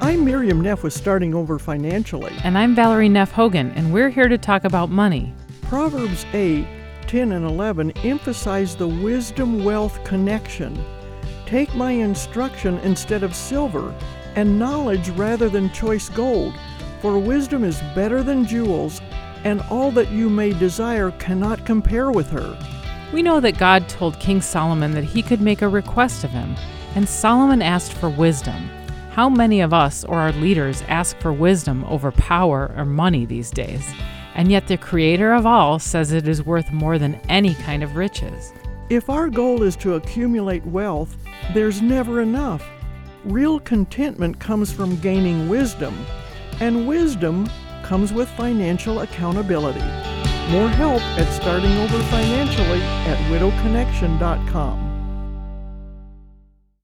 I'm Miriam Neff with Starting Over Financially. And I'm Valerie Neff Hogan, and we're here to talk about money. Proverbs 8, 10, and 11 emphasize the wisdom-wealth connection. Take my instruction instead of silver, and knowledge rather than choice gold. For wisdom is better than jewels, and all that you may desire cannot compare with her. We know that God told King Solomon that he could make a request of him, and Solomon asked for wisdom. How many of us or our leaders ask for wisdom over power or money these days? And yet the Creator of all says it is worth more than any kind of riches. If our goal is to accumulate wealth, there's never enough. Real contentment comes from gaining wisdom, and wisdom comes with financial accountability. More help at Starting Over Financially at widowconnection.com.